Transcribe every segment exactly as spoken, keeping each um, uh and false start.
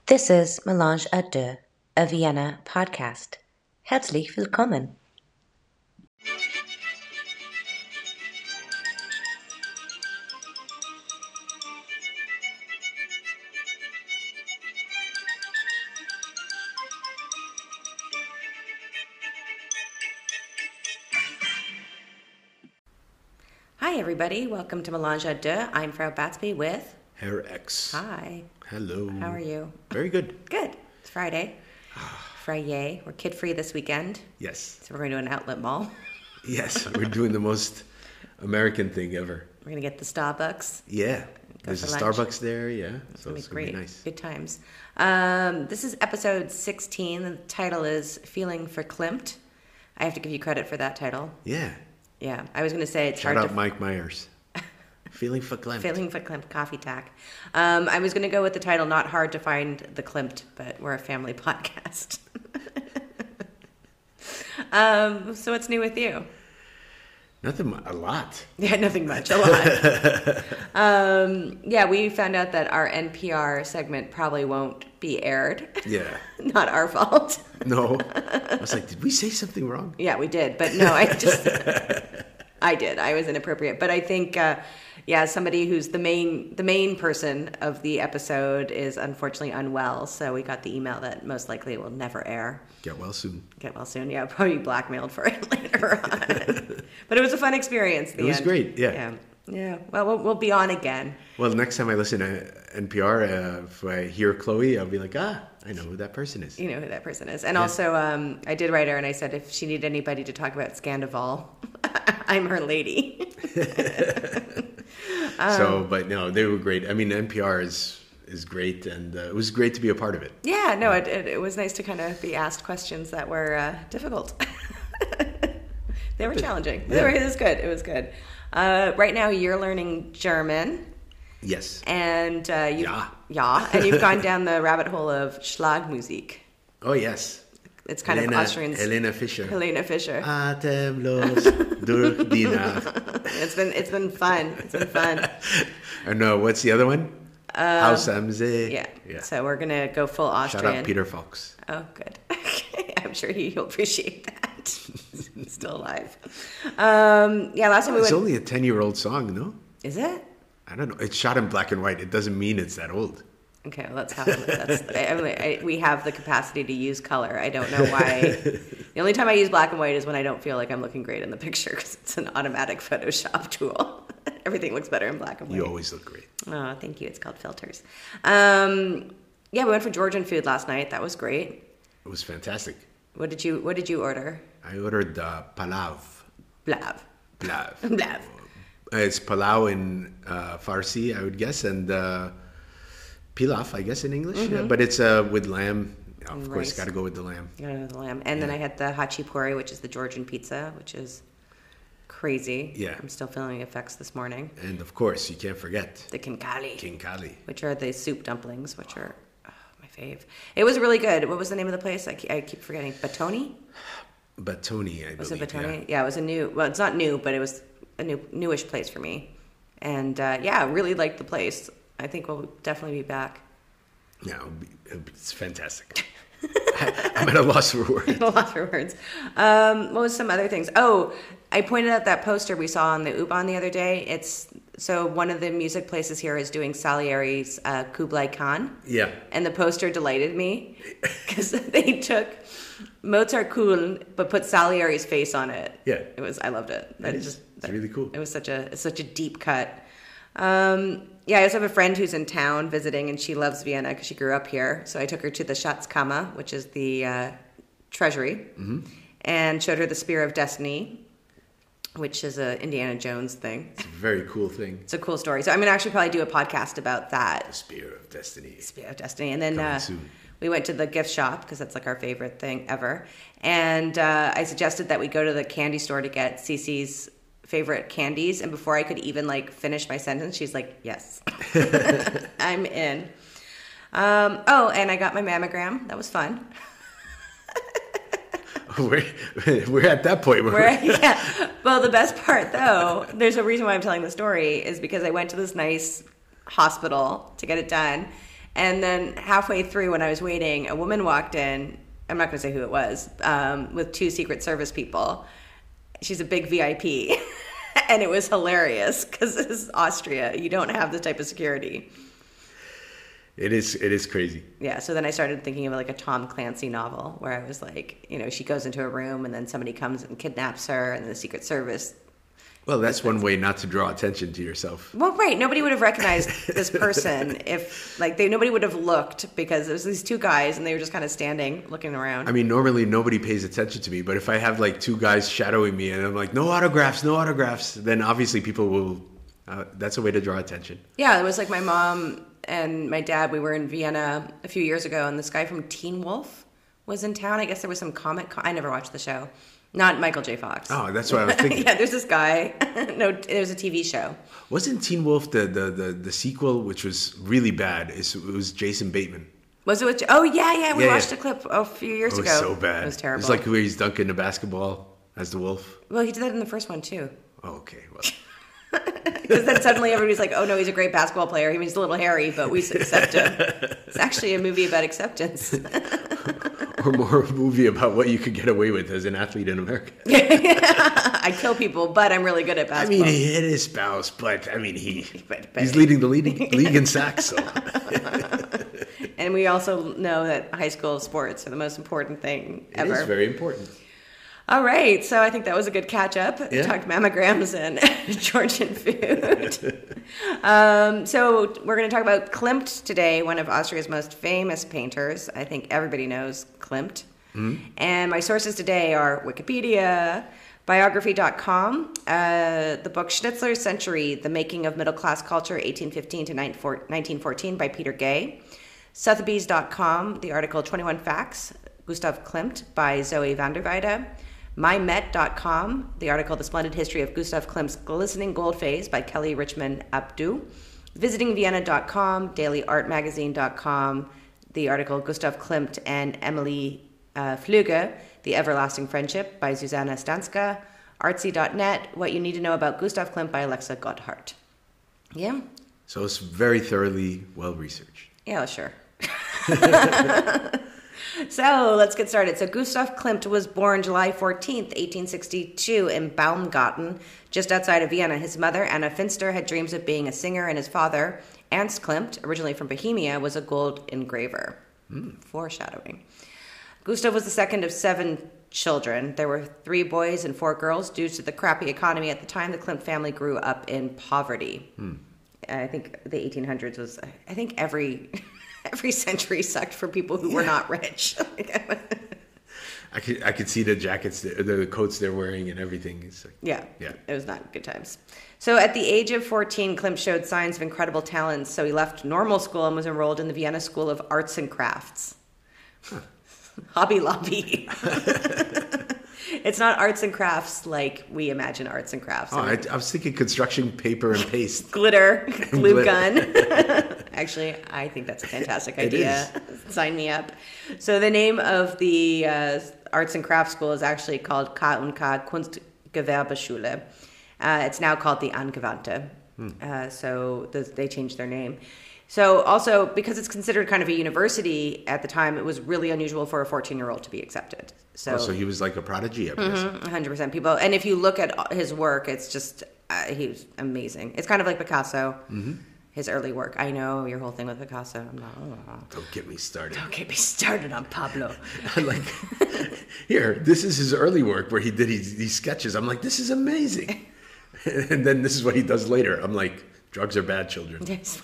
This is Melange à Deux, a Vienna podcast. Herzlich willkommen. Hi, everybody. Welcome to Melange à Deux. I'm Frau Batsby with Herr X. Hi. Hello. How are you? Very good. Good. It's Friday. Friday. We're kid-free this weekend. Yes. So we're going to an outlet mall. Yes, we're doing the most American thing ever. We're going to get the Starbucks. Yeah. Go There's a for lunch. Starbucks there, yeah. It's So going it's to be going to great. be nice. Good times. Um, this is episode sixteen. The title is Feeling Verklempt. I have to give you credit for that title. Yeah. Yeah. I was going to say it's Shout hard out to... Mike Myers. Feeling verklempt. Feeling Verklempt Coffee Tack. Um, I was going to go with the title, Not Hard to Find the Klimt, but we're a family podcast. um, so what's new with you? Nothing, mu- a lot. Yeah, nothing much, a lot. um, yeah, we found out that our N P R segment probably won't be aired. Yeah. Not our fault. No. I was like, did we say something wrong? Yeah, we did, but no, I just... I did. I was inappropriate. But I think, uh, yeah, somebody who's the main the main person of the episode is unfortunately unwell. So we got the email that most likely it will never air. Get well soon. Get well soon. Yeah, probably blackmailed for it later on. But it was a fun experience. It was end. great, yeah. Yeah. Yeah. Well, well, we'll be on again. Well, next time I listen to N P R, uh, if I hear Chloe, I'll be like, ah, I know who that person is. You know who that person is. And Yeah. also, um, I did write her and I said if she needed anybody to talk about Scandival, I'm her lady. so, but no, they were great. I mean, N P R is is great, and uh, it was great to be a part of it. Yeah, no, it, it, it was nice to kind of be asked questions that were uh, difficult. They were challenging. They Yeah. were, it was good. It was good. Uh, right now, you're learning German, Yes. and uh, you, Ja. yeah, and you've gone down the rabbit hole of Schlagmusik. Oh, yes. It's kind Helena, of Austrian. Helena Fischer. Helena Fischer. Atemlos durch die Nacht. It's been it's been fun. It's been fun. Or no, what's the other one? Haus am See. Yeah. Yeah. So we're gonna go full Shout Austrian. out Peter Fox. Oh, good. I'm sure he'll appreciate that. He's still alive. Um, yeah, last time we It's went. only a ten-year-old song, no? Is it? I don't know. It's shot in black and white. It doesn't mean it's that old. Okay, well, that's how that's, I mean, I, we have the capacity to use color. I don't know why. The only time I use black and white is when I don't feel like I'm looking great in the picture because it's an automatic Photoshop tool. Everything looks better in black and white. You always look great. Oh, thank you. It's called filters. Um, yeah, we went for Georgian food last night. That was great. It was fantastic. What did you What did you order? I ordered uh, palav. Blav. Blav. Blav. It's palau in uh, Farsi, I would guess, and uh, pilaf, I guess, in English. Yeah, but it's uh, with lamb. Of And course, rice. got to go with the lamb. You know, the lamb. And then I had the hachipuri, which is the Georgian pizza, which is crazy. Yeah. I'm still feeling the effects this morning. And of course, you can't forget The kinkali, King Kali. which are the soup dumplings, which are oh, my fave. It was really good. What was the name of the place? I keep, I keep forgetting. Batoni? Batoni, I Was believe. it Batoni? Yeah. Yeah. It was a new, well, it's not new, but it was a new, newish place for me. And uh, yeah, I really liked the place. I think we'll definitely be back. Yeah, it'll be, it'll be- it's fantastic. I, I'm at a loss for words. A lot for words. Um, what was some other things? Oh, I pointed out that poster we saw on the U-Bahn the other day. It's so one of the music places here is doing Salieri's uh, Kublai Khan, Yeah. and the poster delighted me because they took Mozart cool but put Salieri's face on it. Yeah. It was. I loved it. That It is is. just. It's really cool. It was such a it's such a deep cut. Um, yeah, I also have a friend who's in town visiting, and she loves Vienna because she grew up here. So I took her to the Schatzkammer, which is the uh, treasury, Mm-hmm. and showed her the Spear of Destiny, which is a Indiana Jones thing. It's a very cool thing. It's a cool story. So I'm gonna actually probably do a podcast about that Spear of Destiny. Spear of Destiny, and then Coming uh, soon. we went to the gift shop because that's like our favorite thing ever. And uh, I suggested that we go to the candy store to get Cece's favorite candies, and before I could even like finish my sentence, she's like, "Yes, I'm in." Um, oh, and I got my mammogram. That was fun. we're, we're at that point where Where, yeah. Well, the best part, though, there's a reason why I'm telling the story, is because I went to this nice hospital to get it done, And then halfway through, when I was waiting, a woman walked in. I'm not going to say who it was, um, with two Secret Service people. She's a big V I P. And it was hilarious because this is Austria. You don't have this type of security. It is it is crazy. Yeah, so then I started thinking of like a Tom Clancy novel where I was like, you know, she goes into a room and then somebody comes and kidnaps her and the Secret Service. Well, that's one way not to draw attention to yourself. Well, right. Nobody would have recognized this person if, like, they nobody would have looked because it was these two guys and they were just kind of standing, looking around. I mean, normally nobody pays attention to me, but if I have like two guys shadowing me and I'm like, no autographs, no autographs, then obviously people will, uh, that's a way to draw attention. Yeah, it was like my mom and my dad, we were in Vienna a few years ago and this guy from Teen Wolf was in town. I guess there was some comic, con- I never watched the show. Not Michael J. Fox. Oh, that's what I was thinking. Yeah, there's this guy. No, there's a T V show. Wasn't Teen Wolf the, the, the, the sequel, which was really bad? It was Jason Bateman. Was it? With, oh, yeah, yeah. We yeah, watched yeah. a clip a few years ago. It was ago. so bad. It was terrible. It's like where he's dunking the basketball as the wolf. Well, he did that in the first one, too. Oh, okay. Well. Because then suddenly everybody's like, oh, no, he's a great basketball player. He means a little hairy, but we accept him. It's actually a movie about acceptance. Or more a movie about what you could get away with as an athlete in America. I kill people, but I'm really good at basketball. I mean, he hit his spouse, but I mean, he but, but, he's leading the leading, league in sacks. So. And we also know that high school sports are the most important thing ever. It is very important. All right, so I think that was a good catch up. Yeah. Talked mammograms and Georgian food. um, so we're going to talk about Klimt today, one of Austria's most famous painters. I think everybody knows Klimt. Mm-hmm. And my sources today are Wikipedia, biography dot com, uh, the book Schnitzler's Century, The Making of Middle Class Culture, eighteen fifteen to nineteen fourteen by Peter Gay, Sotheby's dot com, the article twenty-one Facts, Gustav Klimt by Zoe van der Weide, my met dot com, the article The Splendid History of Gustav Klimt's Glistening Gold Phase by Kelly Richmond Abdu, visiting vienna dot com, daily art magazine dot com, the article Gustav Klimt and Emily uh, Flüge, The Everlasting Friendship by Susanna Stanska, artsy dot net, What You Need to Know About Gustav Klimt by Alexa Gotthard. Yeah? So it's very thoroughly well researched. Yeah, sure. So let's get started. So Gustav Klimt was born July fourteenth, eighteen sixty-two in Baumgarten, just outside of Vienna. His mother, Anna Finster, had dreams of being a singer, and his father, Ernst Klimt, originally from Bohemia, was a gold engraver. Mm. Foreshadowing. Gustav was the second of seven children. There were three boys and four girls. Due to the crappy economy at the time, the Klimt family grew up in poverty. Mm. I think the eighteen hundreds was, I think every... Every century sucked for people who were not rich. I could I could see the jackets, the, the coats they're wearing and everything. It's like, yeah, yeah, it was not good times. So at the age of fourteen, Klimt showed signs of incredible talent. So he left normal school and was enrolled in the Vienna School of Arts and Crafts. Huh. Hobby Lobby. It's not arts and crafts like we imagine arts and crafts. Oh, I, I was thinking construction paper and paste. Glitter, glue Glitter. gun. Actually, I think that's a fantastic idea. Sign me up. So the name of the uh, arts and crafts school is actually called K und K Kunstgewerbeschule. Uh, it's now called the Angewandte. Hmm. Uh, so the, they changed their name. So also, because it's considered kind of a university at the time, it was really unusual for a fourteen-year-old to be accepted. So, oh, so he was like a prodigy, I guess. Mm-hmm, one hundred percent people. And if you look at his work, it's just, uh, he was amazing. It's kind of like Picasso, mm-hmm. his early work. I know your whole thing with Picasso. I'm not, oh. Don't get me started. Don't get me started on Pablo. I'm like, here, this is his early work where he did these, these sketches. I'm like, this is amazing. And then this is what he does later. I'm like, drugs are bad, children. Yes.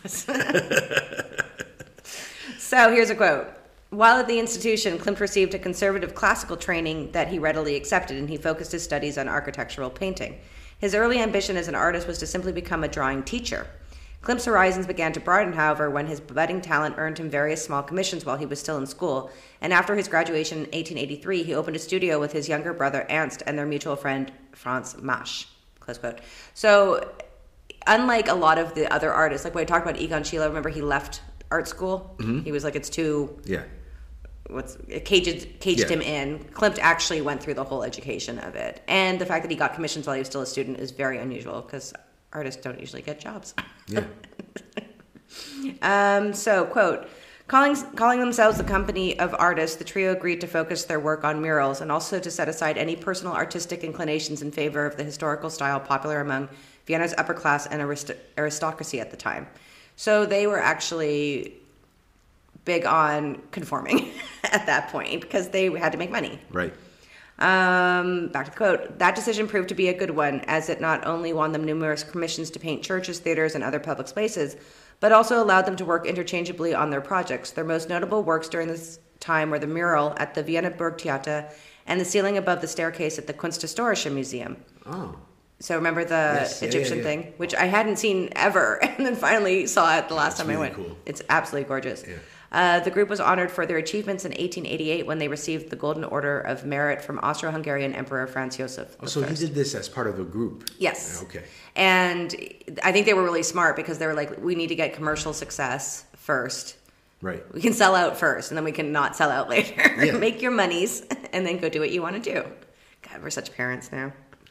So here's a quote. While at the institution, Klimt received a conservative classical training that he readily accepted, and he focused his studies on architectural painting. His early ambition as an artist was to simply become a drawing teacher. Klimt's horizons began to broaden, however, when his budding talent earned him various small commissions while he was still in school, and after his graduation in eighteen eighty-three, he opened a studio with his younger brother Ernst and their mutual friend Franz Masch. Close quote. So, unlike a lot of the other artists, like when I talked about Egon Schiele, remember he left art school? Mm-hmm. He was like, it's too... Yeah. What's it caged caged yeah. him in. Klimt actually went through the whole education of it, and the fact that he got commissions while he was still a student is very unusual because artists don't usually get jobs. Yeah. um, so, quote, Calling, calling themselves the company of artists, the trio agreed to focus their work on murals and also to set aside any personal artistic inclinations in favor of the historical style popular among Vienna's upper class and arist- aristocracy at the time. So they were actually big on conforming at that point because they had to make money. Right. Um, back to the quote. That decision proved to be a good one, as it not only won them numerous commissions to paint churches, theaters, and other public spaces, but also allowed them to work interchangeably on their projects. Their most notable works during this time were the mural at the Vienna Burgtheater and the ceiling above the staircase at the Kunsthistorische Museum. Oh. So remember the Yes, yeah, Egyptian yeah, yeah. thing, which I hadn't seen ever, and then finally saw it the last That's time really I went. cool. It's absolutely gorgeous. Yeah. Uh, the group was honored for their achievements in eighteen eighty-eight when they received the Golden Order of Merit from Austro-Hungarian Emperor Franz Joseph. Oh, so he did this as part of a group? Yes. Okay. And I think they were really smart because they were like, we need to get commercial success first. Right. We can sell out first, and then we can not sell out later. Yeah. Make your monies, and then go do what you want to do. God, we're such parents now.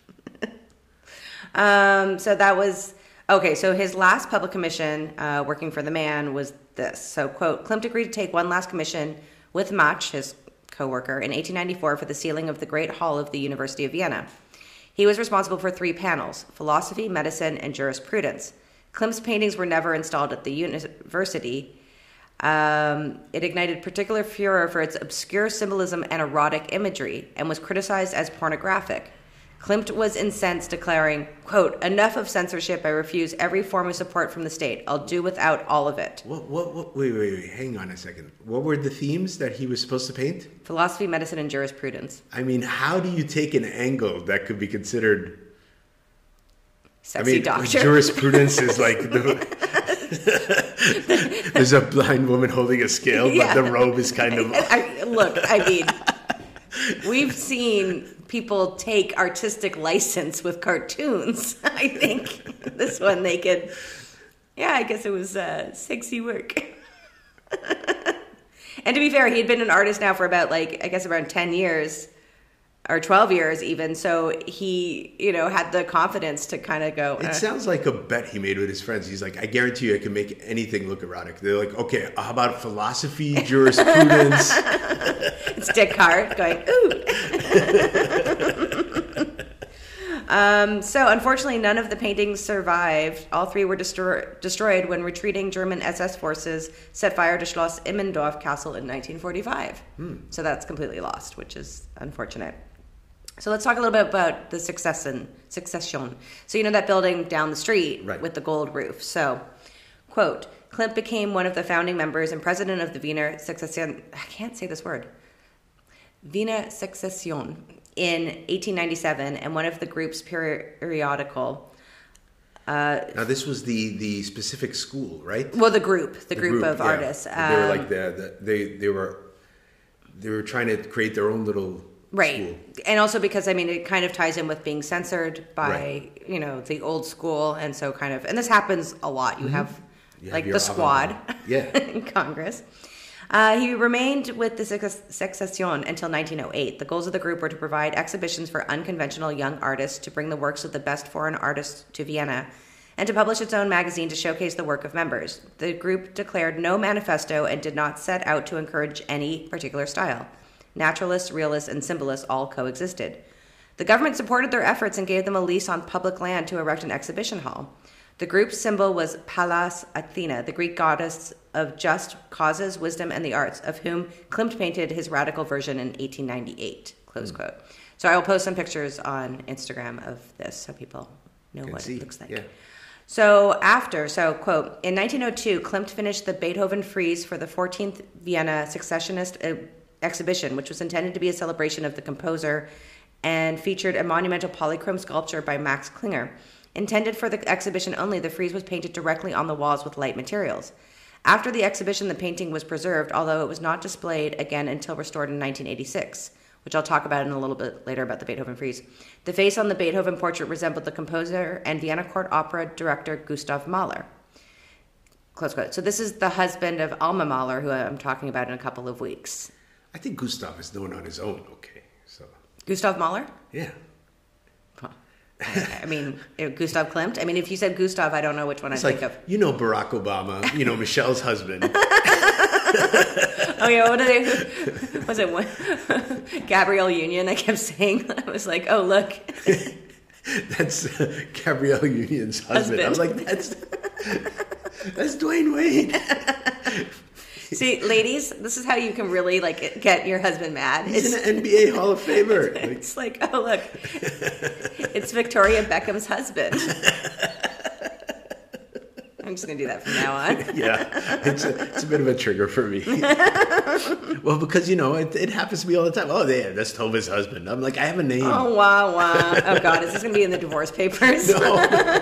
um, so that was... Okay, so his last public commission uh, working for the man was this. So, quote, Klimt agreed to take one last commission with Mach, his co-worker, in eighteen ninety-four for the ceiling of the Great Hall of the University of Vienna. He was responsible for three panels, philosophy, medicine, and jurisprudence. Klimt's paintings were never installed at the university. Um, it ignited particular furor for its obscure symbolism and erotic imagery and was criticized as pornographic. Klimt was incensed, declaring, quote, enough of censorship. I refuse every form of support from the state. I'll do without all of it. What, what, what, wait, wait, wait, hang on a second. What were the themes that he was supposed to paint? Philosophy, medicine, and jurisprudence. I mean, how do you take an angle that could be considered... Sexy I mean, doctor. jurisprudence is like... The, there's a blind woman holding a scale, Yeah. but the robe is kind of... I, look, I mean, we've seen people take artistic license with cartoons. I think this one they could, yeah, I guess it was uh, sexy work. And to be fair, he had been an artist now for about like, I guess around ten years or twelve years even. So he, you know, had the confidence to kind of go. It uh, sounds like a bet he made with his friends. He's like, I guarantee you I can make anything look erotic. They're like, okay, how about philosophy, jurisprudence? It's Descartes going, ooh. um, so, unfortunately, none of the paintings survived. All three were destroy- destroyed when retreating German S S forces set fire to Schloss Immendorf Castle in nineteen forty-five. Hmm. So that's completely lost, which is unfortunate. So let's talk a little bit about the succession. Succession. So you know that building down the street Right. with the gold roof. So, quote, Klimt became one of the founding members and president of the Wiener Secession. I can't say this word. Wiener Secession in eighteen ninety-seven, and one of the group's periodical. Uh, Now, this was the, the specific school, right? well, the group, the, The group, of yeah. artists. they were Um, like the, the they they were they were trying to create their own little Right. school. And also because, I mean, it kind of ties in with being censored by, Right. you know, the old school. And so kind of, and this happens a lot. You have You like have the your squad avant-garde. Yeah. in Congress. Uh, he remained with the Secession until nineteen oh eight. The goals of the group were to provide exhibitions for unconventional young artists, to bring the works of the best foreign artists to Vienna, and to publish its own magazine to showcase the work of members. The group declared no manifesto and did not set out to encourage any particular style. Naturalists, realists, and symbolists all coexisted. The government supported their efforts and gave them a lease on public land to erect an exhibition hall. The group's symbol was Pallas Athena, the Greek goddess of just causes, wisdom, and the arts, of whom Klimt painted his radical version in eighteen ninety-eight, close Mm. quote. So I will post some pictures on Instagram of this so people know Can what see. it looks like. Yeah. So after, so quote, in nineteen oh two, Klimt finished the Beethoven frieze for the fourteenth Vienna Secessionist uh, exhibition, which was intended to be a celebration of the composer and featured a monumental polychrome sculpture by Max Klinger. Intended for the exhibition only, the frieze was painted directly on the walls with light materials. After the exhibition, the painting was preserved, although it was not displayed again until restored in nineteen eighty-six, which I'll talk about in a little bit later about the Beethoven frieze. The face on the Beethoven portrait resembled the composer and Vienna Court Opera director Gustav Mahler. Close quote. So this is the husband of Alma Mahler, who I'm talking about in a couple of weeks. I think Gustav is known on his own. Okay, so Gustav Mahler? yeah. Huh. I I mean, uh, Gustav Klimt? I mean, if you said Gustav, I don't know which one It's I like, think of. you know Barack Obama, you know Michelle's husband. Oh yeah, what did they? Was it one? Gabrielle Union? I kept saying. I was like, oh look. That's uh, Gabrielle Union's husband. husband. I was like, that's that's Dwayne Wade. See, ladies, this is how you can really like get your husband mad. He's it's, an N B A Hall of Famer. It's like, oh look, it's Victoria Beckham's husband. I'm just gonna do that from now on. Yeah, it's a, it's a bit of a trigger for me. Well, because you know it, it happens to me all the time. Oh, yeah, that's Tova's husband. I'm like, I have a name. Oh wow, wow. Oh God, is this gonna be in the divorce papers? No.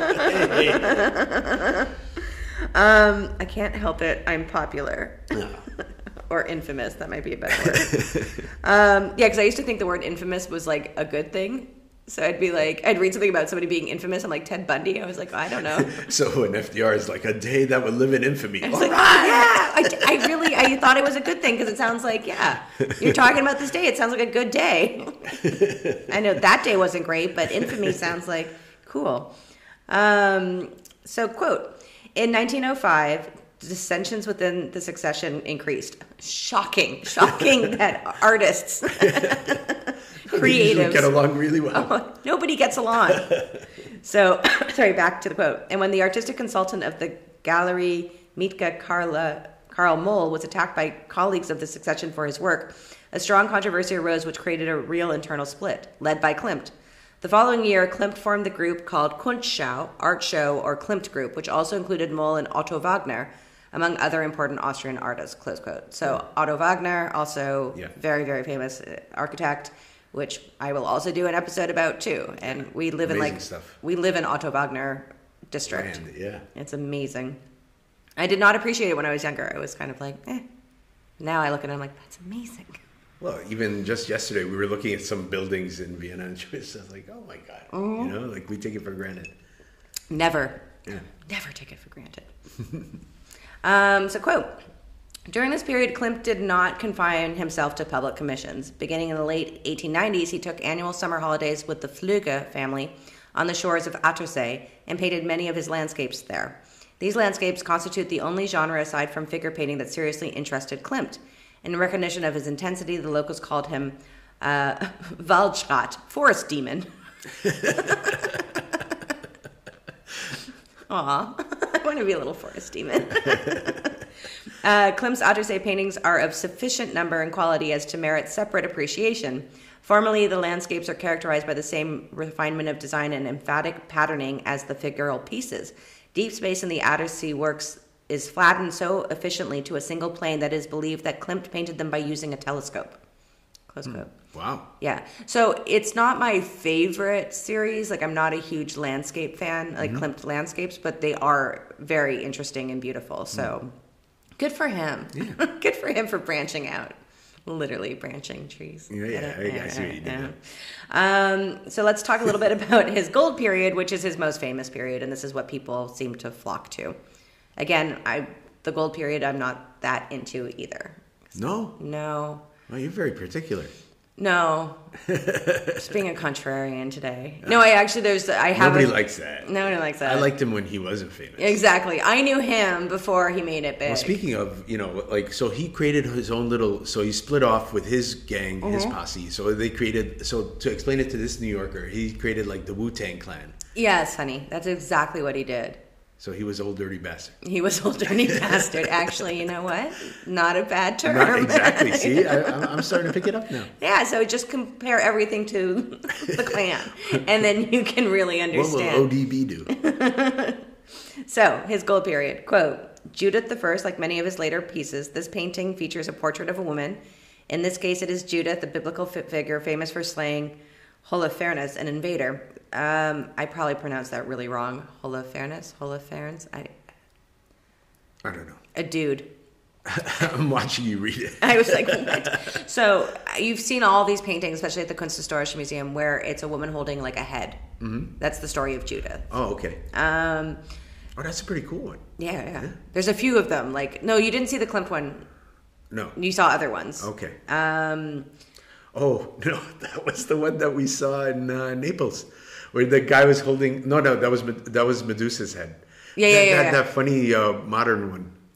Hey. Um, I can't help it. I'm popular. No. Or infamous. That might be a better word. um, yeah, because I used to think the word infamous was like a good thing. So I'd be like, I'd read something about somebody being infamous. I'm like, Ted Bundy. I was like, oh, I don't know. So when F D R is like, a day that would live in infamy. I was like, right. oh, yeah. I, I really, I thought it was a good thing because it sounds like, yeah, you're talking about this day. It sounds like a good day. I know that day wasn't great, but infamy sounds like cool. Um, so, quote, in nineteen oh five, dissensions within the succession increased. Shocking. Shocking that artists... creatives get along really well. Oh, nobody gets along. So, sorry, back to the quote. And when the artistic consultant of the Gallery Mitka Karla, Karl Moll was attacked by colleagues of the succession for his work, a strong controversy arose which created a real internal split, led by Klimt. The following year, Klimt formed the group called Kunstschau, Art Show, or Klimt Group, which also included Moll and Otto Wagner, among other important Austrian artists, close quote. So Otto Wagner, also yeah. very, very famous architect, which I will also do an episode about too. And we live amazing in like stuff. We live in Otto Wagner district. Land, yeah, it's amazing. I did not appreciate it when I was younger. I was kind of like, eh. Now I look at it, I'm like, that's amazing. Well, even just yesterday, we were looking at some buildings in Vienna, and she was like, "Oh my god," mm-hmm. you know, like we take it for granted. Never, yeah, never take it for granted. um, so, quote. During this period, Klimt did not confine himself to public commissions. Beginning in the late eighteen nineties, he took annual summer holidays with the Flüge family on the shores of Attersee and painted many of his landscapes there. These landscapes constitute the only genre aside from figure painting that seriously interested Klimt. In recognition of his intensity, the locals called him uh, Waldschrat, forest demon. Aw, I want to be a little forest demon. uh, Klimt's Attersee paintings are of sufficient number and quality as to merit separate appreciation. Formally, the landscapes are characterized by the same refinement of design and emphatic patterning as the figural pieces. Deep space in the Attersee works is flattened so efficiently to a single plane that it is believed that Klimt painted them by using a telescope. Close quote. Mm, wow. Yeah. So it's not my favorite series. Like, I'm not a huge landscape fan, like mm-hmm. Klimt landscapes, but they are very interesting and beautiful. So mm. good for him. Yeah. Good for him for branching out. Literally branching trees. Yeah, yeah, I, I see what you did. Um, so let's talk a little bit about his gold period, which is his most famous period, and this is what people seem to flock to. Again, I the gold period I'm not that into either. No? No. Well, you're very particular. No. Just being a contrarian today. No, I actually, there's, I have. Nobody likes that. Nobody likes that. I liked him when he wasn't famous. Exactly. I knew him before he made it big. Well, speaking of, you know, like, so he created his own little, so he split off with his gang, mm-hmm. his posse. So they created, so to explain it to this New Yorker, he created like the Wu-Tang Clan. Yes, honey. That's exactly what he did. So he was Old Dirty Bastard. He was Old Dirty Bastard. Actually, you know what? Not a bad term. Not exactly. See, I, I'm starting to pick it up now. Yeah, so just compare everything to the Klan, and then you can really understand. What will O D B do? So, his gold period. Quote, Judith the First, like many of his later pieces, this painting features a portrait of a woman. In this case, it is Judith, the biblical figure famous for slaying Holofernes, an invader. Um, I probably pronounced that really wrong. Holofernes? Holofernes? I I don't know. A dude. I'm watching you read it. I was like, what? So you've seen all these paintings, especially at the Kunsthistorische Museum, where it's a woman holding like a head. Mm-hmm. That's the story of Judith. Oh, okay. Um, oh, that's a pretty cool one. Yeah, yeah, yeah. There's a few of them. Like, no, you didn't see the Klimt one. No. You saw other ones. Okay. Um, oh, no, that was the one that we saw in uh, Naples. Where the guy was holding... No, no, that was that was Medusa's head. Yeah, yeah, that, yeah. That, yeah. that funny uh, modern one.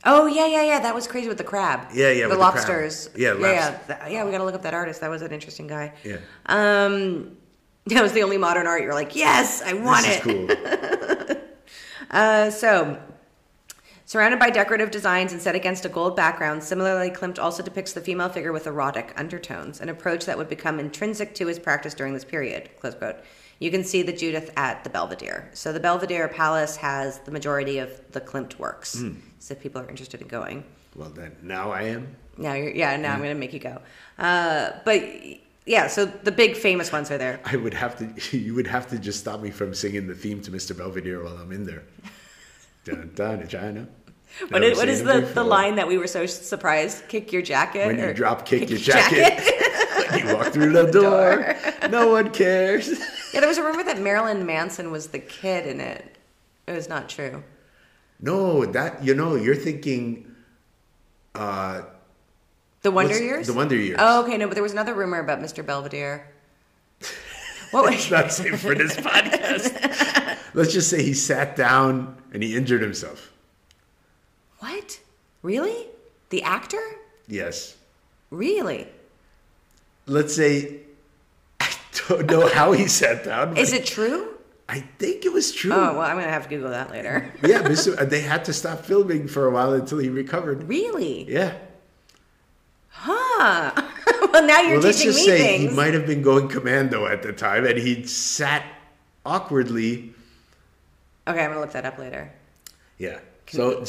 Oh, yeah, yeah, yeah. That was crazy with the crab. Yeah, yeah. The with lobsters. The crab. Yeah, yeah, lobster. yeah. Th- yeah, we got to look up that artist. That was an interesting guy. Yeah. Um, that was the only modern art. You're like, yes, I want this it. This is cool. uh, so, surrounded by decorative designs and set against a gold background, similarly, Klimt also depicts the female figure with erotic undertones, an approach that would become intrinsic to his practice during this period. Close quote. You can see the Judith at the Belvedere. So the Belvedere Palace has the majority of the Klimt works. Mm. So if people are interested in going. Well, then now I am. Now you're, yeah, now mm. I'm going to make you go. Uh, but yeah, so the big famous ones are there. I would have to, you would have to just stop me from singing the theme to Mister Belvedere while I'm in there. Dun, dun, China. What is, what is the, the line that we were so surprised? Kick your jacket? When you or drop kick, kick your, your jacket. jacket. When you walk through the door. No one cares. Yeah, there was a rumor that Marilyn Manson was the kid in it. It was not true. No, that, you know, you're thinking... Uh, the Wonder Years? The Wonder Years. Oh, okay, no, but there was another rumor about Mister Belvedere. What was... It's not safe for this podcast. Let's just say he sat down and he injured himself. What? Really? The actor? Yes. Really? Let's say... I don't know how he sat down. Is it true? I think it was true. Oh, well, I'm going to have to Google that later. Yeah, Mister they had to stop filming for a while until he recovered. Really? Yeah. Huh. Well, now you're well, let's teaching just me say things. He might have been going commando at the time, and he sat awkwardly. Okay, I'm going to look that up later. Yeah. So...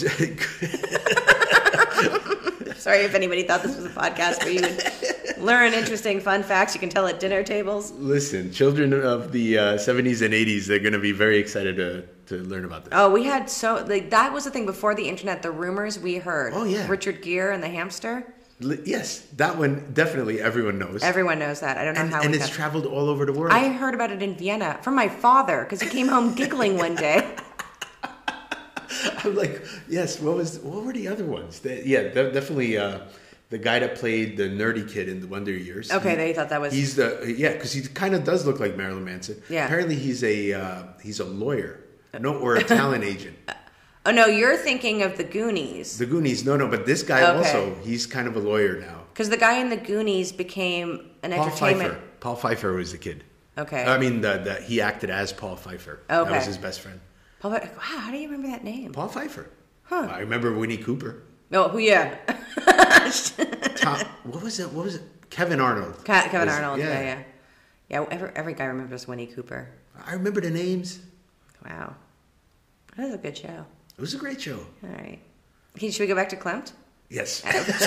Sorry if anybody thought this was a podcast where you would learn interesting fun facts you can tell at dinner tables. Listen, children of the uh, seventies and eighties, they're going to be very excited to, to learn about this. Oh, we had so... like that was the thing before the internet, the rumors we heard. Oh, yeah. Richard Gere and the hamster. L- yes, that one definitely everyone knows. Everyone knows that. I don't know and, how And we it's got... traveled all over the world. I heard about it in Vienna from my father because he came home giggling one day. I'm like, yes. What was? What were the other ones? They, yeah, de- definitely. Uh, the guy that played the nerdy kid in the Wonder Years. Okay, he, they thought that was. He's the yeah, because he kind of does look like Marilyn Manson. Yeah. Apparently, he's a uh, he's a lawyer, no, or a talent agent. Oh no, you're thinking of the Goonies. The Goonies, no, no, but this guy Okay. also, he's kind of a lawyer now. Because the guy in the Goonies became an Paul entertainment. Pfeiffer. Paul Pfeiffer was the kid. Okay. I mean, the, the, he acted as Paul Pfeiffer. Okay. That was his best friend. Paul, wow, how do you remember that name? Paul Pfeiffer. Huh. I remember Winnie Cooper. Oh, who? Yeah. Tom, what was it? What was it? Kevin Arnold. Ke- Kevin was, Arnold. Yeah, Yeah, yeah. Yeah, every, every guy remembers Winnie Cooper. I remember the names. Wow. That was a good show. It was a great show. All right. Okay, should we go back to Klimt? Yes.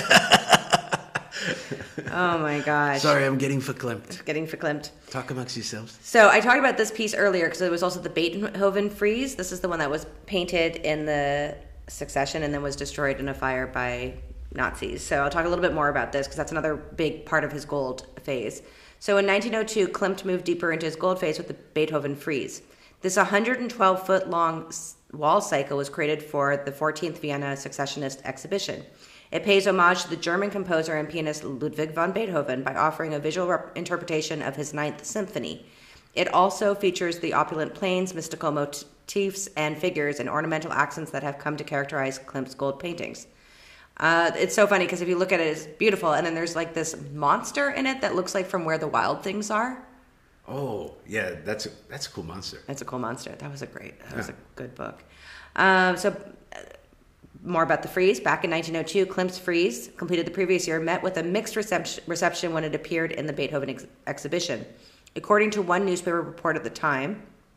Oh my gosh. Sorry, I'm getting verklempt. Getting verklempt. Talk amongst yourselves. So I talked about this piece earlier because it was also the Beethoven frieze. This is the one that was painted in the Succession and then was destroyed in a fire by Nazis. So I'll talk a little bit more about this because that's another big part of his gold phase. So in nineteen oh two, Klimt moved deeper into his gold phase with the Beethoven frieze. This one hundred twelve foot long wall cycle was created for the fourteenth Vienna Successionist exhibition. It pays homage to the German composer and pianist Ludwig van Beethoven by offering a visual rep- interpretation of his Ninth Symphony. It also features the opulent planes, mystical motifs, and figures and ornamental accents that have come to characterize Klimt's gold paintings. Uh, it's so funny because if you look at it, it's beautiful, and then there's like this monster in it that looks like from Where the Wild Things Are. Oh, yeah, that's a, that's a cool monster. That's a cool monster. That was a great, that yeah. was a good book. Um, so... More about the frieze. Back in nineteen oh two, Klimt's frieze, completed the previous year, met with a mixed reception, reception when it appeared in the Beethoven ex- exhibition. According to one newspaper report at the time,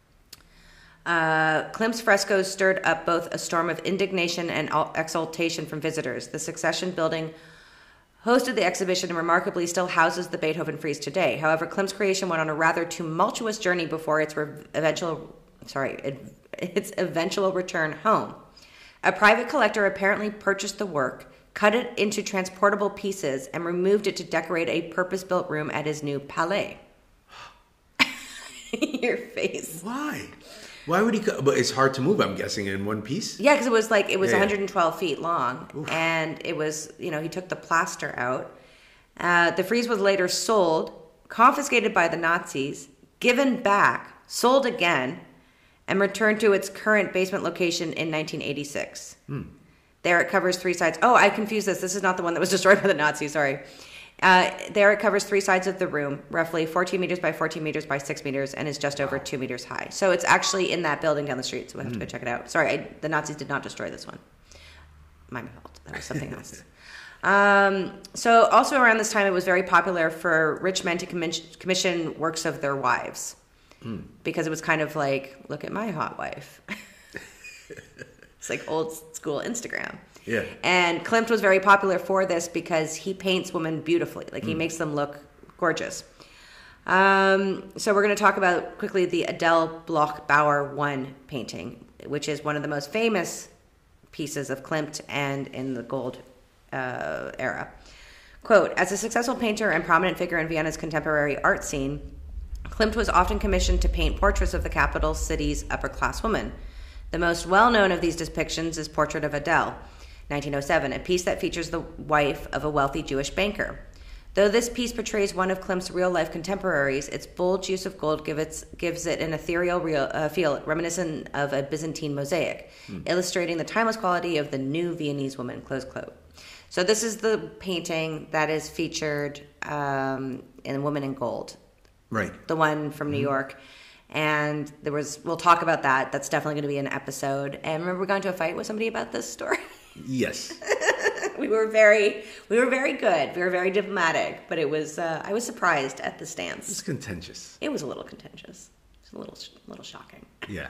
uh, Klimt's frescoes stirred up both a storm of indignation and exultation from visitors. The Succession building hosted the exhibition and remarkably still houses the Beethoven frieze today. However, Klimt's creation went on a rather tumultuous journey before its re- eventual, sorry, its eventual return home. A private collector apparently purchased the work, cut it into transportable pieces, and removed it to decorate a purpose-built room at his new palais. Your face. Why? Why would he? Co- but it's hard to move, I'm guessing, in one piece. Yeah, because it was like it was yeah, one hundred twelve yeah. feet long, Oof. and it was you know he took the plaster out. Uh, the frieze was later sold, confiscated by the Nazis, given back, sold again, and returned to its current basement location in nineteen eighty-six. Hmm. There it covers three sides. Oh, I confused this. This is not the one that was destroyed by the Nazis. Sorry. Uh, there it covers three sides of the room, roughly fourteen meters by fourteen meters by six meters, and is just over two meters high. So it's actually in that building down the street. So we have mm. to go check it out. Sorry, I, the Nazis did not destroy this one. My fault. That was something else. Um, so also around this time, it was very popular for rich men to commission, commission works of their wives mm. because it was kind of like, look at my hot wife. It's like old school Instagram. Yeah. And Klimt was very popular for this because he paints women beautifully. Like, he mm. makes them look gorgeous. Um, so we're going to talk about quickly the Adele Bloch-Bauer one painting, which is one of the most famous pieces of Klimt and in the gold uh, era. Quote, as a successful painter and prominent figure in Vienna's contemporary art scene, Klimt was often commissioned to paint portraits of the capital city's upper-class women. The most well-known of these depictions is Portrait of Adele, nineteen oh seven, a piece that features the wife of a wealthy Jewish banker. Though this piece portrays one of Klimt's real-life contemporaries, its bold use of gold give its, gives it an ethereal real, uh, feel reminiscent of a Byzantine mosaic, mm. illustrating the timeless quality of the new Viennese woman, close quote. So this is the painting that is featured um, in Woman in Gold. Right. The one from New mm-hmm. York. And there was, we'll talk about that. That's definitely going to be an episode. And remember we got into a fight with somebody about this story? Yes. we were very, we were very good. We were very diplomatic, but it was, uh, I was surprised at the stance. It's contentious. It was a little contentious. It was a little, little shocking. Yeah.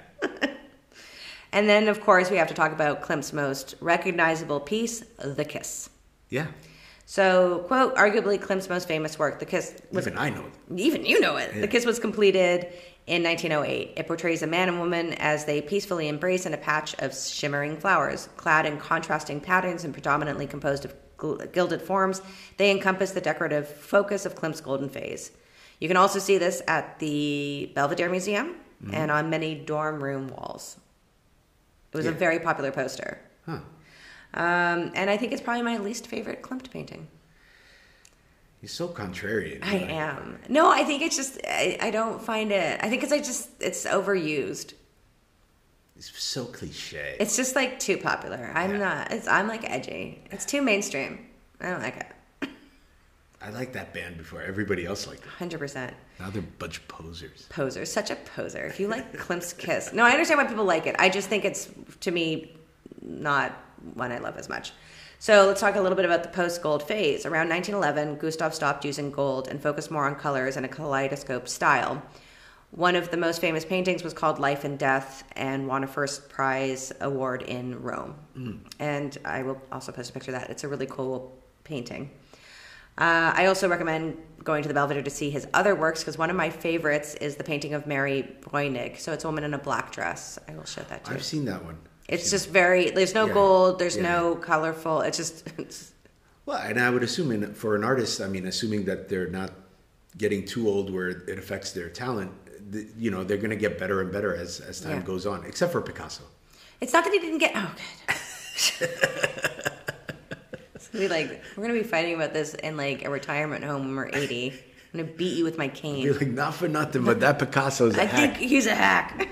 And then, of course, we have to talk about Klimt's most recognizable piece, The Kiss. Yeah. So, quote, arguably Klimt's most famous work, The Kiss. Was, even I know it. Even you know it. Yeah. The Kiss was completed in nineteen oh eight. It portrays a man and woman as they peacefully embrace in a patch of shimmering flowers. Clad in contrasting patterns and predominantly composed of gilded forms, they encompass the decorative focus of Klimt's golden phase. You can also see this at the Belvedere Museum mm-hmm. and on many dorm room walls. It was yeah. a very popular poster. Huh. Um, and I think it's probably my least favorite Klimt painting. He's so contrarian. I like, am. No, I think it's just, I, I don't find it, I think it's I just, it's overused. It's so cliche. It's just like too popular. I'm yeah. not, it's, I'm like edgy. It's too mainstream. I don't like it. I liked that band before everybody else liked it. one hundred percent. Now they're a bunch of posers. Posers. Such a poser. If you like Klimt's Kiss. No, I understand why people like it. I just think it's, to me, not one I love as much. So let's talk a little bit about the post-gold phase. Around nineteen eleven, Gustav stopped using gold and focused more on colors and a kaleidoscope style. One of the most famous paintings was called Life and Death and won a first prize award in Rome. Mm. And I will also post a picture of that. It's a really cool painting. Uh, I also recommend going to the Belvedere to see his other works because one of my favorites is the painting of Mary Bräunig. So it's a woman in a black dress. I will show that to you. I've seen that one. It's just very, there's no yeah. gold, there's yeah. no colorful, it's just... It's... Well, and I would assume in, for an artist, I mean, assuming that they're not getting too old where it affects their talent, the, you know, they're going to get better and better as, as time yeah. goes on, except for Picasso. It's not that he didn't get, oh, good. It's gonna be like, we're going to be fighting about this in like a retirement home when we're eighty. I'm going to beat you with my cane. You're like, not for nothing, but that Picasso's a I hack. I think he's a hack.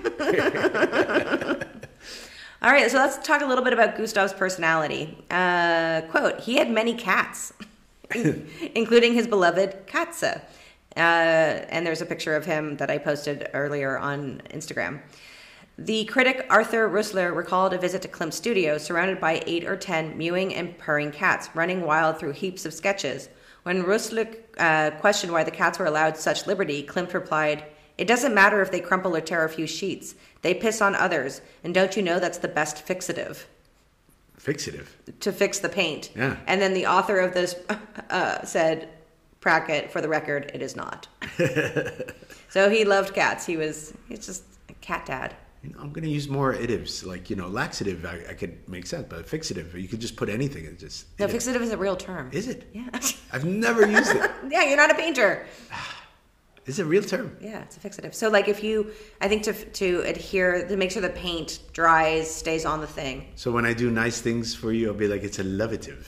All right, so let's talk a little bit about Gustav's personality. Uh, quote, he had many cats, including his beloved Katze. Uh, and there's a picture of him that I posted earlier on Instagram. The critic Arthur Rüssler recalled a visit to Klimt's studio surrounded by eight or ten mewing and purring cats running wild through heaps of sketches. When Rüssler uh, questioned why the cats were allowed such liberty, Klimt replied, it doesn't matter if they crumple or tear a few sheets. They piss on others. And don't you know that's the best fixative? Fixative? To fix the paint. Yeah. And then the author of this uh, said, bracket, for the record, it is not. So he loved cats. He was, he's just a cat dad. You know, I'm going to use more additives. Like, you know, laxative, I, I could make sense. But fixative, you could just put anything. It just, no, fixative is a real term. Is it? Yeah. I've never used it. Yeah, you're not a painter. Is it a real term? Yeah, it's a fixative. So, like, if you, I think to to adhere, to make sure the paint dries, stays on the thing. So when I do nice things for you, I'll be like, it's a lovative.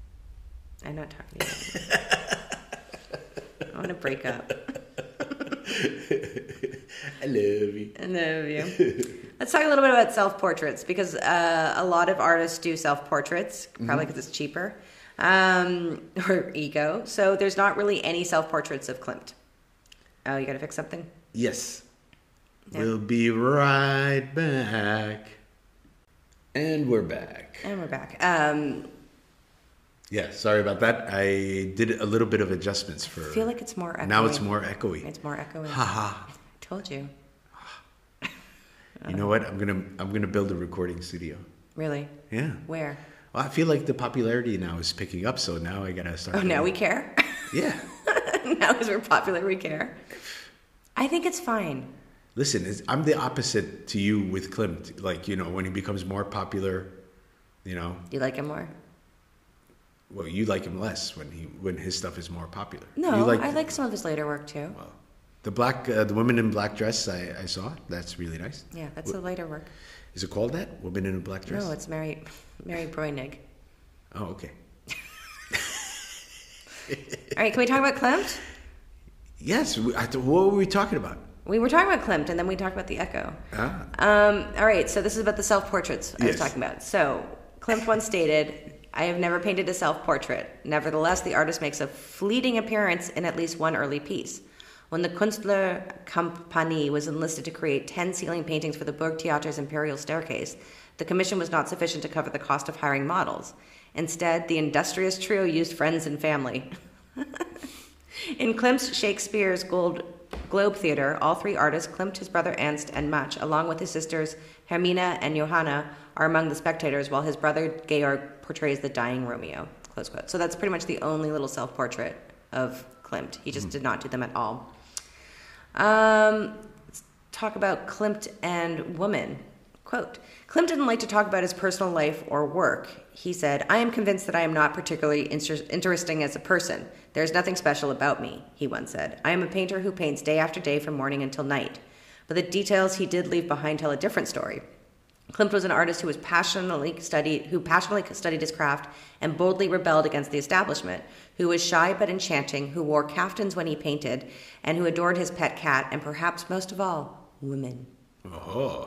I'm not talking to you. I want to break up. I love you. I love you. Let's talk a little bit about self-portraits because uh, a lot of artists do self-portraits, probably because mm-hmm. it's cheaper um, or ego. So there's not really any self-portraits of Klimt. Oh, you got to fix something? Yes. Yeah. We'll be right back. And we're back. And we're back. Um, yeah, sorry about that. I did a little bit of adjustments for... I feel like it's more echoey. Now it's more echoey. It's more echoey. Haha. I told you. You know what? I'm gonna I'm gonna build a recording studio. Really? Yeah. Where? Well, I feel like the popularity now is picking up, so now I gotta start. Oh, now we care? Yeah. Now because we're popular, we care. I think it's fine. Listen, it's, I'm the opposite to you with Klimt. Like, you know, when he becomes more popular, you know. You like him more? Well, you like him less when he when his stuff is more popular. No, you like, I like some of his later work too. Well, the black, uh, the woman in black dress I, I saw. That's really nice. Yeah, that's the later work. Is it called that? Woman in a black dress? No, it's Mary Mary Breunig. Oh, okay. All right, can we talk about Klimt? Yes. We, I, what were we talking about? We were talking about Klimt, and then we talked about the Echo. Ah. Um, all right, so this is about the self-portraits I yes. was talking about. So Klimt once stated, I have never painted a self-portrait. Nevertheless, the artist makes a fleeting appearance in at least one early piece. When the Künstler Kompanie was enlisted to create ten ceiling paintings for the Burgtheater's Imperial Staircase, the commission was not sufficient to cover the cost of hiring models. Instead, the industrious trio used friends and family. In Klimt's Shakespeare's Gold Globe Theatre, all three artists, Klimt, his brother Ernst, and Mach, along with his sisters Hermina and Johanna, are among the spectators, while his brother Georg portrays the dying Romeo. Close quote. So that's pretty much the only little self-portrait of Klimt. He just mm. did not do them at all. Um, let's talk about Klimt and woman. Quote, Klimt didn't like to talk about his personal life or work. He said, I am convinced that I am not particularly inter- interesting as a person. There is nothing special about me, he once said. I am a painter who paints day after day from morning until night. But the details he did leave behind tell a different story. Klimt was an artist who was passionately studied, who passionately studied his craft and boldly rebelled against the establishment, who was shy but enchanting, who wore kaftans when he painted, and who adored his pet cat, and perhaps most of all, women. Oh.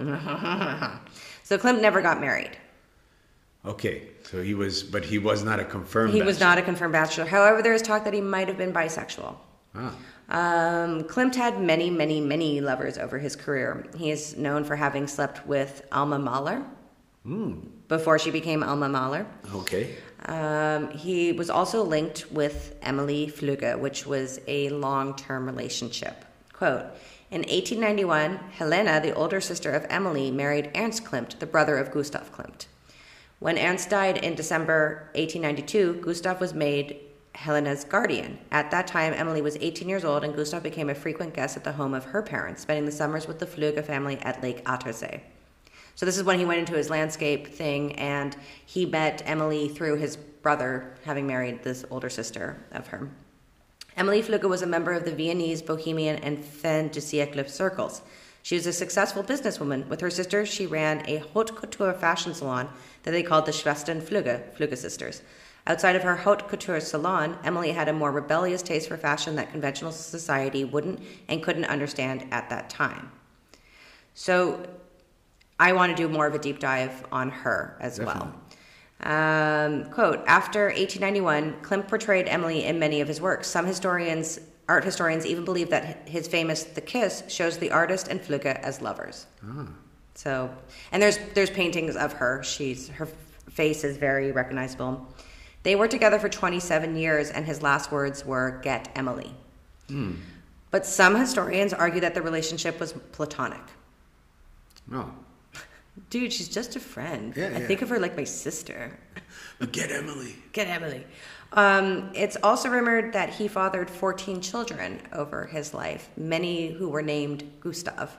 So Klimt never got married. Okay, so he was, but he was not a confirmed He bachelor. was not a confirmed bachelor. However, there is talk that he might have been bisexual. Ah. Um, Klimt had many, many, many lovers over his career. He is known for having slept with Alma Mahler mm. before she became Alma Mahler. Okay. Um, he was also linked with Emilie Flügge, which was a long-term relationship. Quote, in eighteen ninety-one, Helena, the older sister of Emilie, married Ernst Klimt, the brother of Gustav Klimt. When Ernst died in December eighteen ninety-two, Gustav was made Helena's guardian. At that time, Emilie was eighteen years old, and Gustav became a frequent guest at the home of her parents, spending the summers with the Flügge family at Lake Attersee. So this is when he went into his landscape thing, and he met Emilie through his brother, having married this older sister of her. Emilie Flügge was a member of the Viennese, Bohemian, and fin de siècle circles. She was a successful businesswoman. With her sister, she ran a haute couture fashion salon that they called the Schwestern Flügge, Flügge sisters. Outside of her haute couture salon, Emilie had a more rebellious taste for fashion that conventional society wouldn't and couldn't understand at that time. So I want to do more of a deep dive on her as Definitely. well. Um, quote, after eighteen ninety-one, Klimt portrayed Emilie in many of his works. Some historians, art historians even believe that his famous The Kiss shows the artist and Flügge as lovers. Ah. So, and there's there's paintings of her. She's her face is very recognizable. They were together for twenty-seven years, and his last words were, get Emilie. Mm. But some historians argue that the relationship was platonic. No. Dude, she's just a friend. Yeah, I yeah. think of her like my sister. But get Emilie. Get Emilie. Um, it's also rumored that he fathered fourteen children over his life, many who were named Gustav.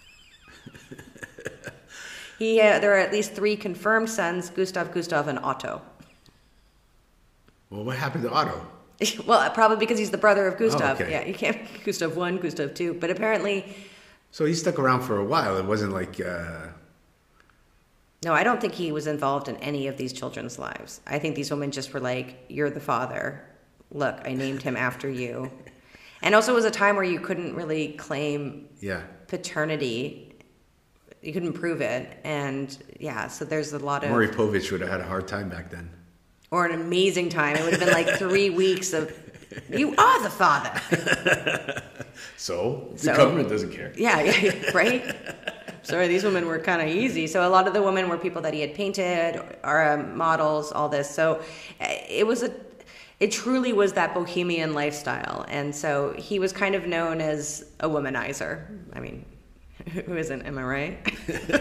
he, uh, there are at least three confirmed sons, Gustav, Gustav, and Otto. Well, what happened to Otto? Well, probably because he's the brother of Gustav. Oh, okay. Yeah, you can't Gustav one, Gustav two, but apparently... So he stuck around for a while. It wasn't like... Uh... No, I don't think he was involved in any of these children's lives. I think these women just were like, you're the father. Look, I named him after you. And also it was a time where you couldn't really claim yeah. paternity. You couldn't prove it. And yeah, so there's a lot of... Maury Povich would have had a hard time back then. Or an amazing time. It would have been like three weeks of, you are the father. So, the so, government doesn't care. Yeah, yeah, right? Sorry, these women were kind of easy. So a lot of the women were people that he had painted, or um, models, all this. So it was a... It truly was that bohemian lifestyle. And so he was kind of known as a womanizer. I mean, who isn't? Am I right?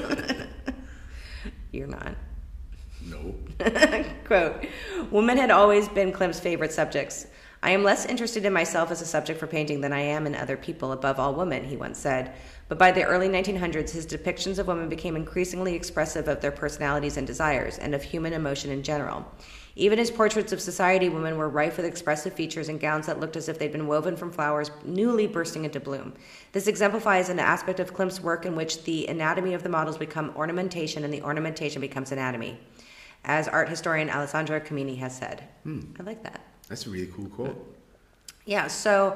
You're not. No. Quote, women had always been Klimt's favorite subjects. I am less interested in myself as a subject for painting than I am in other people, above all women, he once said. But by the early nineteen hundreds, his depictions of women became increasingly expressive of their personalities and desires, and of human emotion in general. Even his portraits of society women were rife with expressive features and gowns that looked as if they'd been woven from flowers newly bursting into bloom. This exemplifies an aspect of Klimt's work in which the anatomy of the models become ornamentation and the ornamentation becomes anatomy, as art historian Alessandro Camini has said. Hmm. I like that. That's a really cool quote. Yeah, so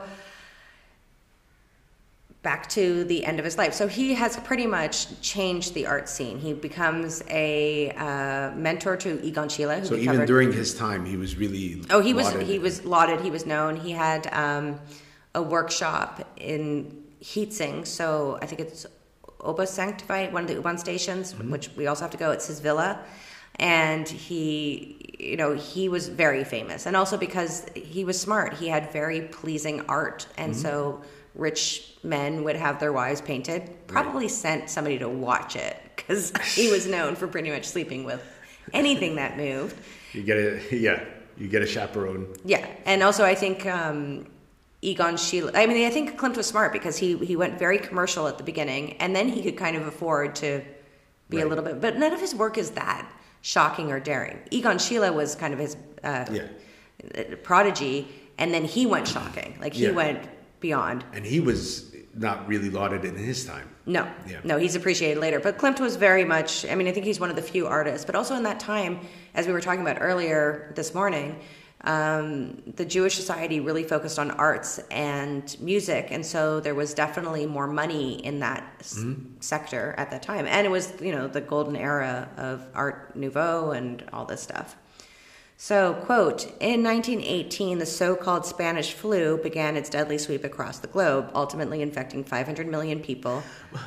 back to the end of his life. So he has pretty much changed the art scene. He becomes a uh, mentor to Egon Schiele. Who so we even covered. during his time, he was really oh, he was lauded. he was lauded. He was known. He had um, a workshop in Hietzing. So I think it's Obersanctify, one of the U-Bahn stations, mm-hmm. which we also have to go. It's his villa. And he, you know, he was very famous. And also because he was smart. He had very pleasing art. And mm-hmm. so rich men would have their wives painted. Probably right. sent somebody to watch it because he was known for pretty much sleeping with anything that moved. You get a, yeah, you get a chaperone. Yeah. And also I think um, Egon Schiele, I mean, I think Klimt was smart because he, he went very commercial at the beginning. And then he could kind of afford to be right. a little bit, but none of his work is that shocking or daring. Egon Schiele was kind of his uh, yeah. prodigy, and then he went shocking. Like, he yeah. went beyond. And he was not really lauded in his time. No. Yeah. No, he's appreciated later. But Klimt was very much, I mean, I think he's one of the few artists. But also in that time, as we were talking about earlier this morning, um, the Jewish society really focused on arts and music. And so there was definitely more money in that mm-hmm. s- sector at that time. And it was, you know, the golden era of Art Nouveau and all this stuff. So, quote, in nineteen eighteen, the so-called Spanish flu began its deadly sweep across the globe, ultimately infecting five hundred million people.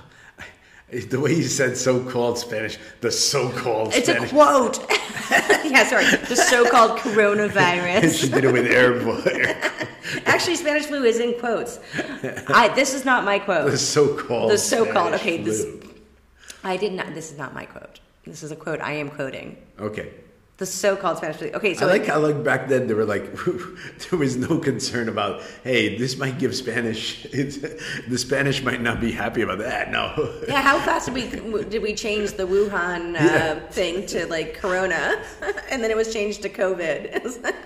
The way you said so-called Spanish, the so-called it's Spanish. It's a quote. Yeah, sorry. The so-called coronavirus. She did it with air. Actually, Spanish flu is in quotes. I, this is not my quote. The so-called The so-called. Spanish Okay, this, flu. I did not. This is not my quote. This is a quote I am quoting. Okay. The so-called Spanish flu. Okay, so I like how like back then they were like there was no concern about, hey, this might give Spanish. It's, the Spanish might not be happy about that. No. Yeah, how fast did we did we change the Wuhan uh, yeah. thing to like Corona, and then it was changed to COVID.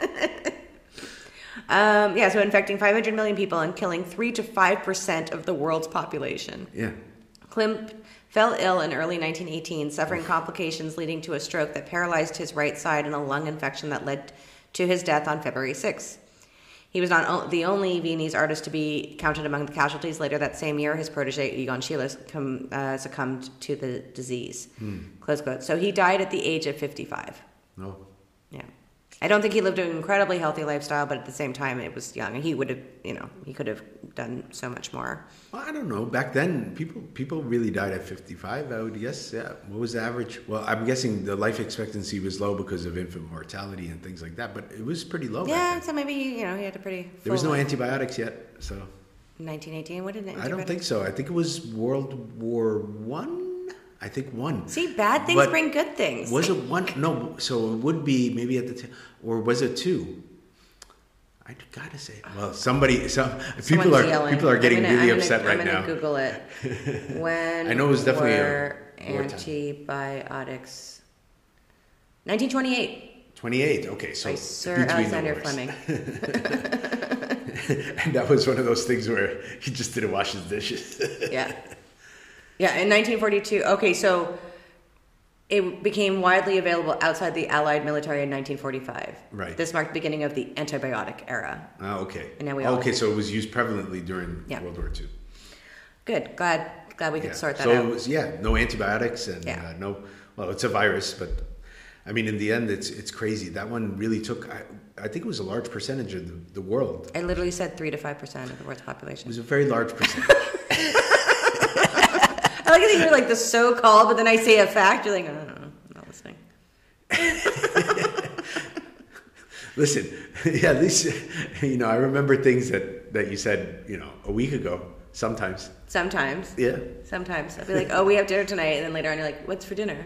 um, yeah, so infecting five hundred million people and killing three to five percent of the world's population. Yeah. Klimt fell ill in early nineteen eighteen, suffering complications leading to a stroke that paralyzed his right side and a lung infection that led to his death on February sixth. He was not the only Viennese artist to be counted among the casualties. Later that same year, his protege Egon Schiele succumbed, uh, succumbed to the disease. Hmm. Close quote. So he died at the age of fifty-five. No. Yeah. I don't think he lived an incredibly healthy lifestyle, but at the same time, it was young, and he would have, you know, he could have done so much more. Well, I don't know. Back then, people people really died at fifty-five, I would guess. Yeah. What was the average? Well, I'm guessing the life expectancy was low because of infant mortality and things like that, but it was pretty low. Yeah, so maybe, you know, he had a pretty full There was no life. Antibiotics yet, so. nineteen eighteen, what did it? I don't think so. I think it was World War One. I think one. See, bad things but bring good things. Was it one? No, so it would be maybe at the t- or was it two? I gotta say, well, somebody, some Someone's people are yelling. people are getting I'm gonna, really I'm upset gonna, right I'm now. I'm gonna Google it. When I know it was definitely were a wartime. antibiotics? nineteen twenty-eight. twenty-eight. Okay, so By Sir between Alexander the wars. Fleming. And that was one of those things where he just didn't wash his dishes. Yeah. Yeah, in nineteen forty-two. Okay, so It became widely available outside the Allied military in nineteen forty-five. Right. This marked the beginning of the antibiotic era. Oh, okay. And now we all... Okay, so it was used prevalently during Yeah. World War Two. Good. Glad glad we could Yeah. sort that so out. it was, yeah, no antibiotics and Yeah. uh, no, well, it's a virus, but I mean, in the end, it's it's crazy. That one really took, I, I think it was a large percentage of the, the world. I literally said three to five percent of the world's It population. was a very large percentage. I like that you're like the so-called, but then I say a fact, you're like, oh, I'm not listening. Listen, yeah, at least, you know, I remember things that, that you said, you know, a week ago, sometimes. Sometimes. Yeah. Sometimes. I'll be like, oh, we have dinner tonight. And then later on, you're like, what's for dinner?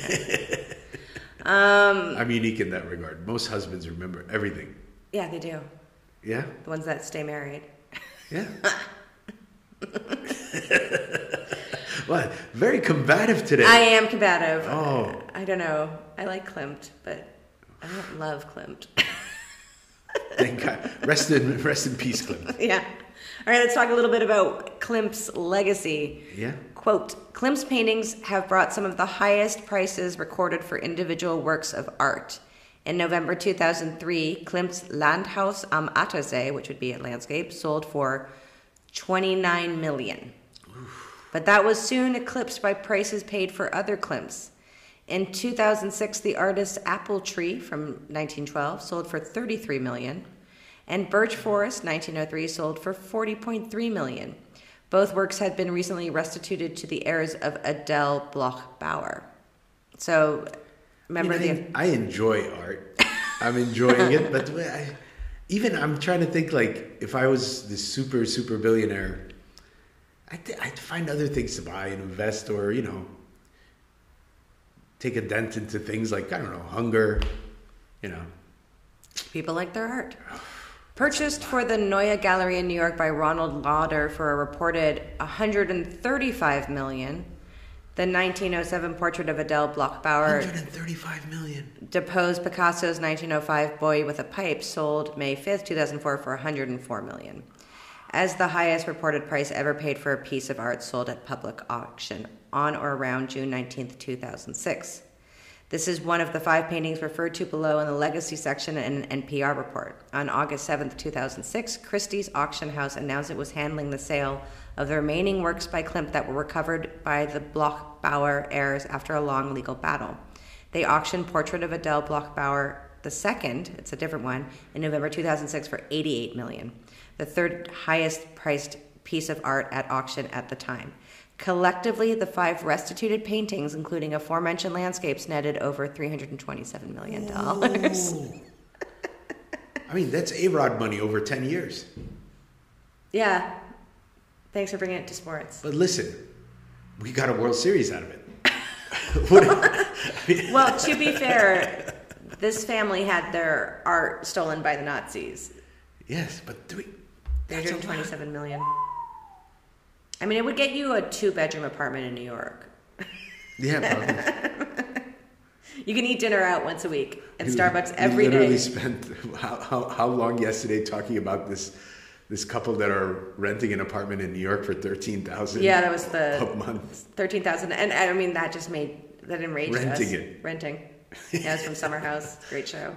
um, I'm unique in that regard. Most husbands remember everything. yeah, they do. Yeah? The ones that stay married. Yeah. What? Very combative today. I am combative. Oh. I don't know. I like Klimt, but I don't love Klimt. Thank God. Rest in, rest in peace, Clint. Yeah. All right, let's talk a little bit about Klimt's legacy. Yeah. Quote, Klimt's paintings have brought some of the highest prices recorded for individual works of art. In November two thousand three, Klimt's Landhaus am Attersee, which would be a landscape, sold for twenty-nine million dollars. But that was soon eclipsed by prices paid for other Klimts. In two thousand six, the artist's Apple Tree from nineteen twelve sold for thirty-three million dollars, and Birch Forest nineteen oh three sold for forty point three million dollars. Both works had been recently restituted to the heirs of Adele Bloch-Bauer. So, remember I, mean, the... I, I enjoy art. I'm enjoying it, but I, even I'm trying to think, like, if I was this super, super billionaire, I'd, th- I'd find other things to buy and invest, or, you know, take a dent into things like, I don't know, hunger, you know. People like their art. Purchased for the Neue Gallery in New York by Ronald Lauder for a reported one hundred thirty-five million dollars, the nineteen oh seven portrait of Adele Bloch-Bauer, one hundred thirty-five million dollars. deposed Picasso's nineteen oh five Boy with a Pipe, sold May fifth, two thousand four for one hundred four million dollars. As the highest reported price ever paid for a piece of art sold at public auction on or around June nineteenth, two thousand six. This is one of the five paintings referred to below in the legacy section in an N P R report. On August seventh, two thousand six, Christie's Auction House announced it was handling the sale of the remaining works by Klimt that were recovered by the Bloch-Bauer heirs after a long legal battle. They auctioned Portrait of Adele Bloch-Bauer the second, it's a different one, in November two thousand six for eighty-eight million dollars, the third highest priced piece of art at auction at the time. Collectively, the five restituted paintings, including aforementioned landscapes, netted over three hundred twenty-seven million dollars. I mean, that's A-Rod money over ten years. Yeah. Thanks for bringing it to sports. But listen, we got a World Series out of it. What, I mean, Well, to be fair, this family had their art stolen by the Nazis. yes, but do we... three that's a hundred lot. twenty-seven million dollars. I mean, it would get you a two-bedroom apartment in New York. Yeah, probably. You can eat dinner out once a week at Starbucks We every literally day. spent how, how, how long yesterday talking about this this couple that are renting an apartment in New York for thirteen thousand. Yeah, that was the a month. thirteen thousand, and I mean that just made that enraged Renting us. it. Renting. Yeah, it's from Summer House. Great show.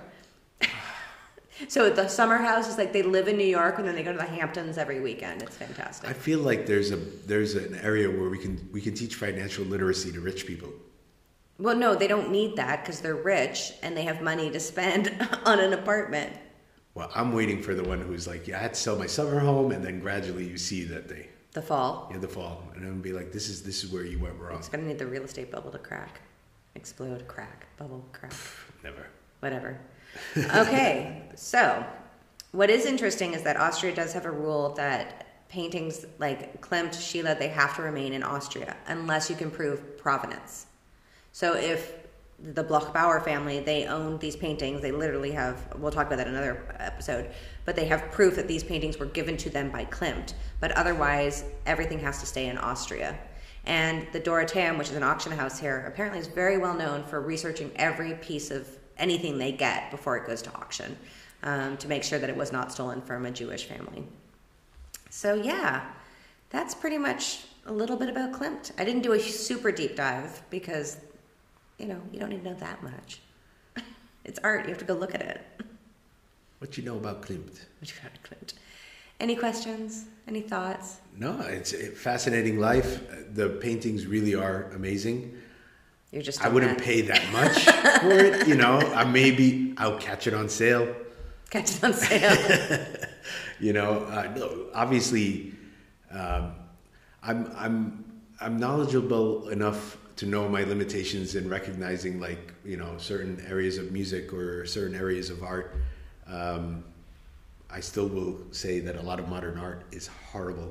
So the Summer House is like they live in New York and then they go to the Hamptons every weekend. It's fantastic. I feel like there's a there's an area where we can we can teach financial literacy to rich people. Well, no, they don't need that because they're rich and they have money to spend on an apartment. Well, I'm waiting for the one who's like, yeah, I had to sell my summer home, and then gradually you see that they The fall. yeah the fall, and I'm gonna be like, this is this is where you went wrong. It's gonna need the real estate bubble to crack, explode, crack, bubble, crack, Never. whatever. Okay, so what is interesting is that Austria does have a rule that paintings like Klimt, Schiele, they have to remain in Austria unless you can prove provenance. So if the Bloch-Bauer family, they own these paintings, they literally have, we'll talk about that in another episode, but they have proof that these paintings were given to them by Klimt, but otherwise everything has to stay in Austria. And the Dorotheum, which is an auction house here, apparently is very well known for researching every piece of anything they get before it goes to auction, um, to make sure that it was not stolen from a Jewish family. So yeah, that's pretty much a little bit about Klimt. I didn't do a super deep dive because you know, you don't need to know that much. It's art. You have to go look at it. What you know about Klimt? What you know about Klimt? Any questions? Any thoughts? No, it's a fascinating life. The paintings really are amazing. You're just. I wouldn't that. pay that much for it, you know. I maybe I'll catch it on sale. Catch it on sale. You know, uh, no, obviously, um, I'm I'm I'm knowledgeable enough to know my limitations in recognizing, like, you know, certain areas of music or certain areas of art. Um, I still will say that a lot of modern art is horrible,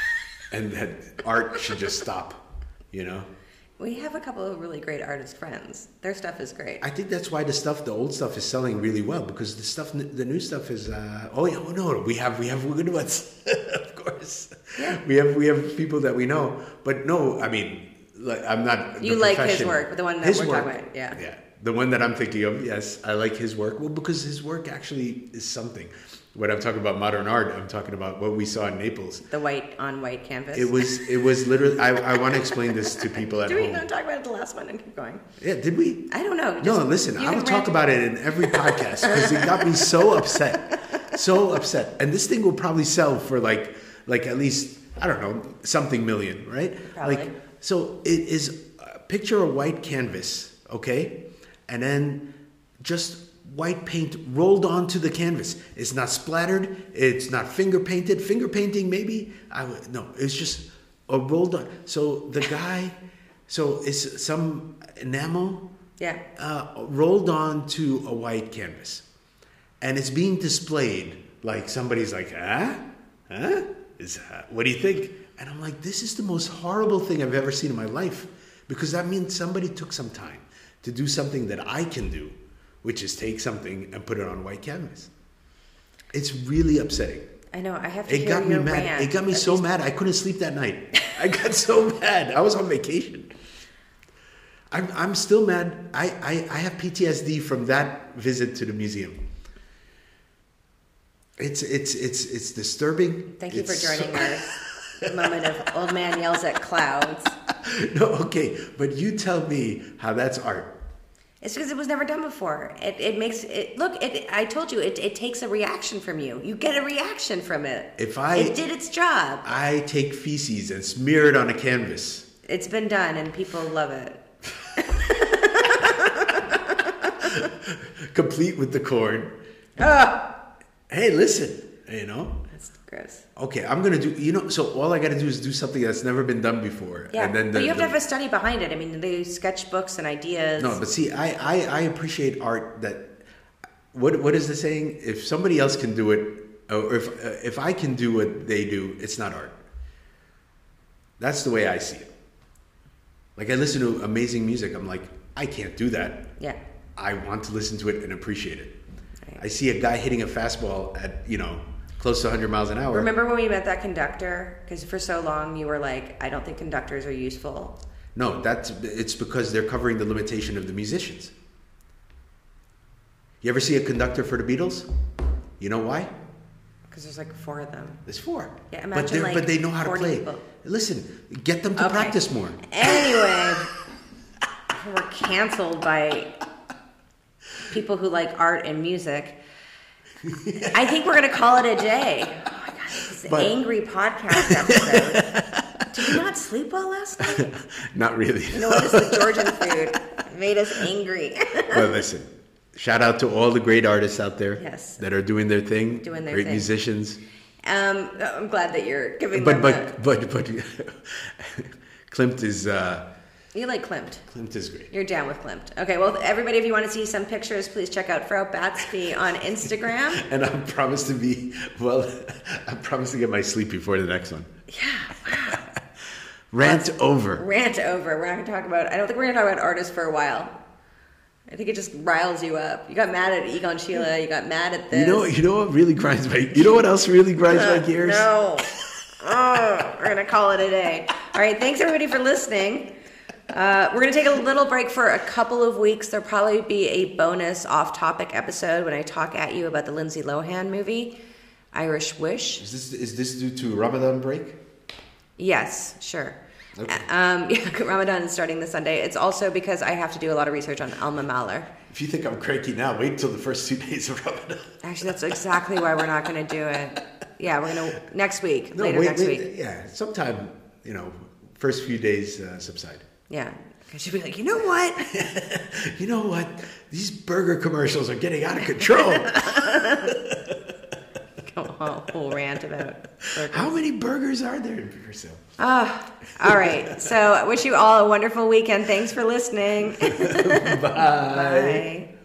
and that art should just stop. You know. We have a couple of really great artist friends. Their stuff is great. I think that's why the stuff, the old stuff, is selling really well, because the stuff, the new stuff is. Uh, oh yeah, oh no, we have we have good ones, of course. Yeah. We have we have people that we know, but no, I mean, like, I'm not. You like his work, the one that his we're work, talking about, yeah. Yeah, the one that I'm thinking of. Yes, I like his work. Well, because his work actually is something. When I'm talking about modern art, I'm talking about what we saw in Naples. The white on white canvas. It was it was literally. I, I want to explain this to people at Did we home. not talk about it the last one and keep going? Yeah, did we? I don't know. Just, No, listen, I will talk about it in every podcast because it got me so upset, so upset. And this thing will probably sell for like, like at least, I don't know, something million, right? Probably. Like, so it is. Uh, picture a white canvas, okay, and then just white paint rolled onto the canvas. It's not splattered. It's not finger painted. Finger painting, maybe. I would, no. It's just a rolled on. So the guy, so it's some enamel. Yeah. Uh, rolled onto a white canvas, and it's being displayed like somebody's like, huh, huh? Is uh, what do you think? And I'm like, this is the most horrible thing I've ever seen in my life, because that means somebody took some time to do something that I can do, which is take something and put it on white canvas. It's really upsetting. I know. I have to It hear got me your mad. rant. It got me At so least- mad I couldn't sleep that night. I got so mad. I was on vacation. I'm I'm still mad. I, I, I have P T S D from that visit to the museum. It's it's it's it's disturbing. Thank you It's for joining so- our moment of old man yells at clouds. No, okay, but you tell me how that's art. It's because it was never done before. It it makes it look. It I told you it it takes a reaction from you. You get a reaction from it. If I it did its job. I take feces and smear it on a canvas. It's been done and people love it. Complete with the corn. Ah, Hey, listen, you know. that's gross. Okay, I'm gonna do. You know, so all I gotta do is do something that's never been done before. Yeah, and then the, but you have the- to have a study behind it. I mean, they use sketchbooks and ideas. No, but see, I, I, I appreciate art that. What what is the saying? If somebody else can do it, or if uh, if I can do what they do, it's not art. That's the way I see it. Like, I listen to amazing music. I'm like, I can't do that. Yeah. I want to listen to it and appreciate it. Right. I see a guy hitting a fastball at, you know, close to one hundred miles an hour. Remember when we met that conductor? Because for so long you were like, I don't think conductors are useful. No, that's it's because they're covering the limitation of the musicians. You ever see a conductor for the Beatles? You know why? Because there's like four of them. There's four. Yeah, but imagine, they're like, but they know how to forty play. people. Listen, get them to Okay. practice more. Anyway, we're canceled by people who like art and music. I think we're going to call it a day. Oh my God, this is But- an angry podcast episode. Did you not sleep well last night? Not really. You know what? It's the Georgian food. It made us angry. But listen, shout out to all the great artists out there Yes. that are doing their thing. Doing their great thing. musicians. Um, I'm glad that you're giving But them but, but but Klimt is uh, a... You like Klimt. Klimt is great. You're down with Klimt. Okay, well, everybody, if you want to see some pictures, please check out Frau Batsby on Instagram. And I promise to be well. I promise to get my sleep before the next one. Yeah, wow. Rant over. Rant over. We're not going to talk about... I don't think we're going to talk about artists for a while. I think it just riles you up. You got mad at Egon Schiele. You got mad at this. You know, you know what really grinds my. You know what else really grinds my gears? No. Oh, we're going to call it a day. All right, thanks everybody for listening. Uh, we're going to take a little break for a couple of weeks. There'll probably be a bonus off-topic episode when I talk at you about the Lindsay Lohan movie, Irish Wish. Is this is this due to Ramadan break? Yes, sure. Okay. Um, yeah, Ramadan is starting this Sunday. It's also because I have to do a lot of research on Alma Mahler. If you think I'm cranky now, wait until the first two days of Ramadan. Actually, that's exactly why we're not going to do it. Yeah, we're going to next week, No, later wait, next wait, week. Yeah, sometime, you know, first few days uh, subside. Yeah, because she'll be like, you know what? You know what? These burger commercials are getting out of control. Go a whole rant about burgers. How many burgers are there for sale? Oh, all right. So I wish you all a wonderful weekend. Thanks for listening. Bye. Bye.